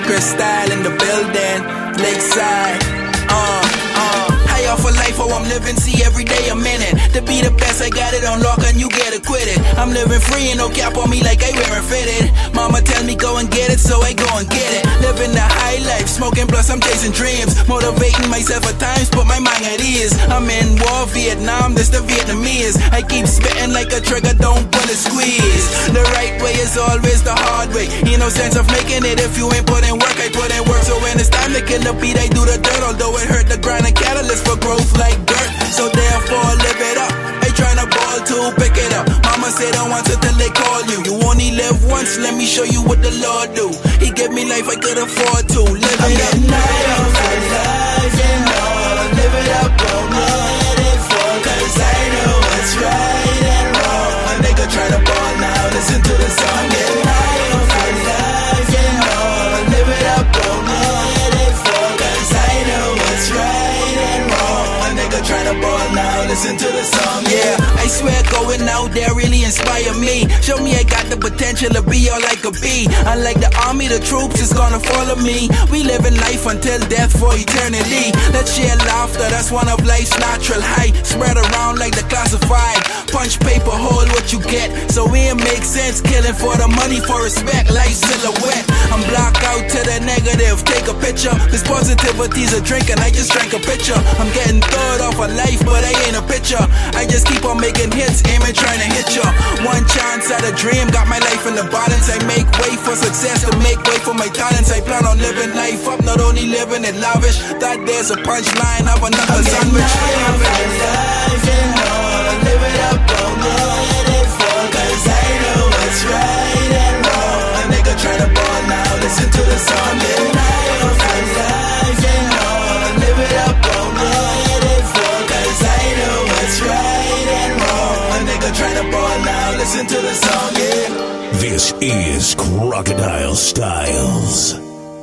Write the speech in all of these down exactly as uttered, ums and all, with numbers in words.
Crystal in the building, Lakeside. Uh, uh. High off of life, oh I'm living, see every day a minute. To be the best, I got it on lock and you get acquitted. I'm living free and no cap on me like I wearing fitted. Mama tell me go and get it, so I go and get it. Living the high life, smoking plus I'm chasing dreams. Motivating myself at times, put my mind at ease. I'm in war, Vietnam, this the Vietnamese. I keep spitting like a trigger, don't pull it, squeeze. The right way is always the hard way. Ain't no sense of making it if you ain't put in work. I put in work, so when it's time to kill the beat, I do the dirt. Although it hurt, the grind a catalyst for growth like dirt. So therefore, live it up. I tryna ball to pick it up. Mama said don't want it till they call you. You only live once, let me show you what the Lord do. He gave me life I could afford to. Live it I'm up. getting high off of life and all. Live it up, don't let it fall. Cause I know what's right and wrong. A nigga tryna ball now, listen to the song. Getting high off of life and all. Live it up, don't let it fall. Cause I know what's right and wrong. A nigga tryna ball now, listen to the song. Yeah, I swear going out there really inspire me. Show me I got the potential to be all I could be. Unlike the army, the troops is gonna follow me. We live in life until death for eternity. Let's share laughter, that's one of life's natural high. Spread around like the classified. Punch paper, hold what you get. So it makes sense, killing for the money, for respect. Life silhouette, I'm blocked out to the negative. Take a picture, this positivity's a drink and I just drank a picture. I'm getting third off of life, but I ain't a picture. I just keep on making hits, aiming, trying to hit ya. One chance at a dream, got my life in the balance. I make way for success, to make way for my talents. I plan on living life up, not only living it lavish. That there's a punchline of another sandwich. High off of life and all. Live it up, don't let it fall. Cause I know what's right and wrong. A nigga tryna ball now, listen to the song. Getting high off of life and all. Live it up, don't let it fall. Cause I know what's right and wrong. A nigga tryna ball now, listen to the song, yeah. This is Crocodile Styles.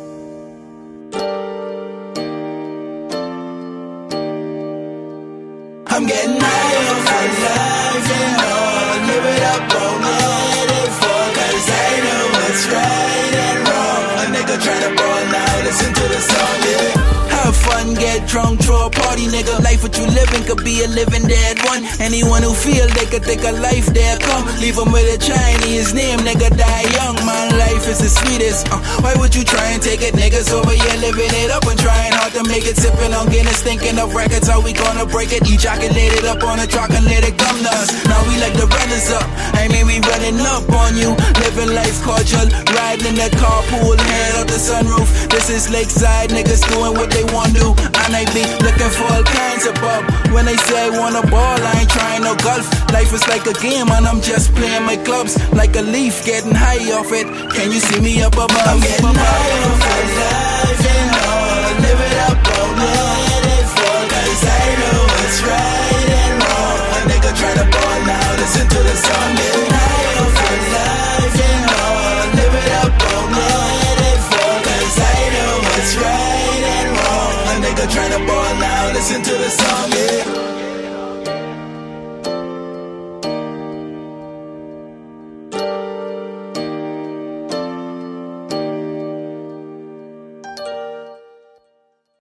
I'm getting high off of life and all. Live it up, don't let it fall. Cause I know what's right and wrong. A nigga tryna ball now, listen to the song, yeah. Have fun, get drunk, throw a party, nigga. Life what you living could be a living dead one. Anyone who feel they could take a life there, come. Leave them with a Chinese name, nigga, die young. My life is the sweetest. Uh, why would you try and take it? Niggas over here living it up and trying hard to make it. Sipping on Guinness, thinking of records, how we gonna break it? Ejaculate it up on a track and let it come to us. Now we like the runners up. I mean, we running up on you. Living life cordial, riding in that carpool, head out the sunroof. This is Lakeside, niggas doing what they want to. And I be looking for all kinds of bub. When they say I want a ball, I ain't trying no golf. Life is like a game and I'm just playing my clubs. Like a leaf, getting high off it. Can you see me up above? I'm getting high off of life and all. Live it up, don't let it fall. Cause I know what's right and wrong. A nigga tryna ball now, listen to the song. Getting high off of life and all. Live it up, don't let it fall. Cause I know what's right and wrong. A nigga tryna ball now, listen to the song, yeah.